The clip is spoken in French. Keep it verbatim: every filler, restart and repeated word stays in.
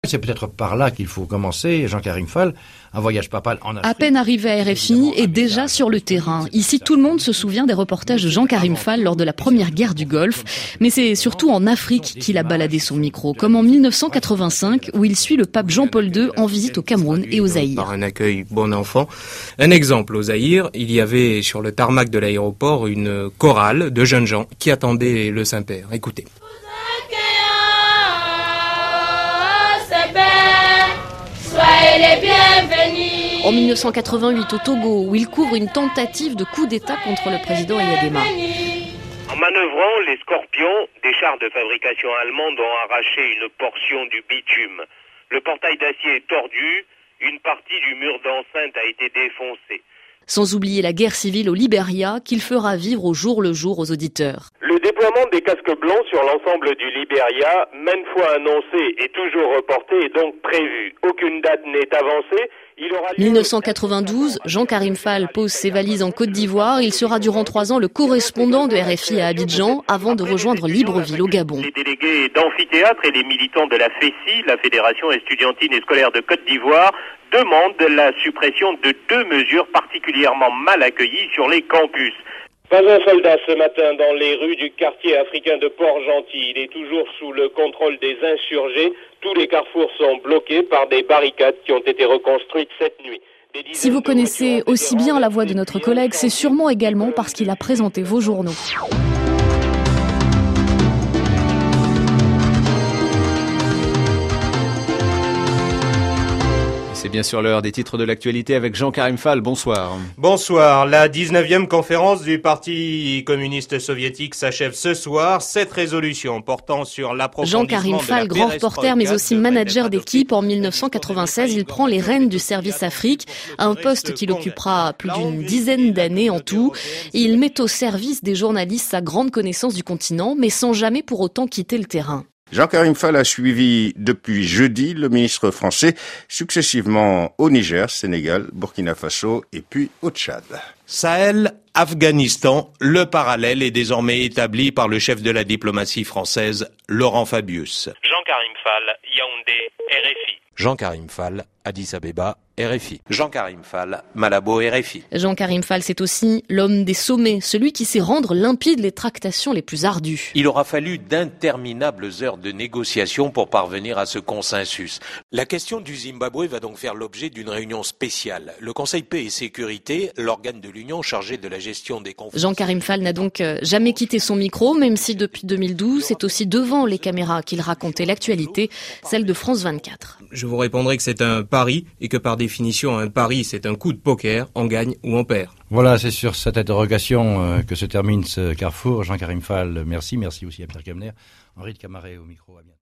C'est peut-être par là qu'il faut commencer, Jean-Karim Fall, un voyage papal en Afrique. À peine arrivé à R F I et déjà sur le terrain. Ici, tout le monde se souvient des reportages de Jean-Karim Fall lors de la première guerre du Golfe. Mais c'est surtout en Afrique qu'il a baladé son micro, comme en mille neuf cent quatre-vingt-cinq, où il suit le pape Jean-Paul deux en visite au Cameroun et au Zaïre. Par un accueil bon enfant. Un exemple, au Zaïre, il y avait sur le tarmac de l'aéroport une chorale de jeunes gens qui attendaient le Saint-Père. Écoutez. Les bienvenus. En mille neuf cent quatre-vingt-huit au Togo, où il couvre une tentative de coup d'État contre le président Eyadema. En manœuvrant, les Scorpions, des chars de fabrication allemande, ont arraché une portion du bitume. Le portail d'acier est tordu, une partie du mur d'enceinte a été défoncée. Sans oublier la guerre civile au Libéria, qu'il fera vivre au jour le jour aux auditeurs. Le déploiement des casques blancs sur l'ensemble du Libéria, maintes fois annoncé et toujours reporté, est donc prévu. Aucune date n'est avancée. Il aura lieu... mille neuf cent quatre-vingt-douze, Jean-Karim Fall pose ses valises en Côte d'Ivoire. Il sera durant trois ans le correspondant de R F I à Abidjan avant de rejoindre Libreville au Gabon. Les délégués d'amphithéâtre et les militants de la F E S I, la Fédération estudiantine et scolaire de Côte d'Ivoire, demandent la suppression de deux mesures particulièrement mal accueillies sur les campus. Pas un soldat ce matin dans les rues du quartier africain de Port-Gentil. Il est toujours sous le contrôle des insurgés. Tous les carrefours sont bloqués par des barricades qui ont été reconstruites cette nuit. Si vous connaissez aussi bien la voix de notre collègue, c'est sûrement également parce qu'il a présenté vos journaux. C'est bien sûr l'heure des titres de l'actualité avec Jean-Karim Fall. Bonsoir. Bonsoir. La dix-neuvième conférence du Parti communiste soviétique s'achève ce soir. Cette résolution portant sur l'approfondissement Jean-Karim Fall, grand reporter mais aussi manager d'équipe, en mille neuf cent quatre-vingt-seize, il prend les rênes du service Afrique, un poste qu'il occupera plus d'une dizaine d'années en tout. Il met au service des journalistes sa grande connaissance du continent, mais sans jamais pour autant quitter le terrain. Jean-Karim Fall a suivi depuis jeudi le ministre français successivement au Niger, Sénégal, Burkina Faso et puis au Tchad. Sahel, Afghanistan, le parallèle est désormais établi par le chef de la diplomatie française, Laurent Fabius. Jean-Karim Fall, Yaoundé, R F I. Jean-Karim Fall, Addis Abeba, R F I. Jean-Karim Fall, Malabo, R F I. Jean-Karim Fall, c'est aussi l'homme des sommets, celui qui sait rendre limpides les tractations les plus ardues. Il aura fallu d'interminables heures de négociation pour parvenir à ce consensus. La question du Zimbabwe va donc faire l'objet d'une réunion spéciale. Le Conseil paix et sécurité, l'organe de l'Union chargé de la gestion des conflits. Jean-Karim Fall n'a donc jamais quitté son micro, même si depuis deux mille douze, c'est aussi devant les caméras qu'il racontait l'actualité, celle de France vingt-quatre. Je vous répondrai que c'est un pari et que par définition, un pari, c'est un coup de poker, on gagne ou on perd. Voilà, c'est sur cette interrogation euh, que se termine ce carrefour. Jean-Karim Fall, merci. Merci aussi à Pierre Kemner, Henri de Camaret au micro. À bientôt.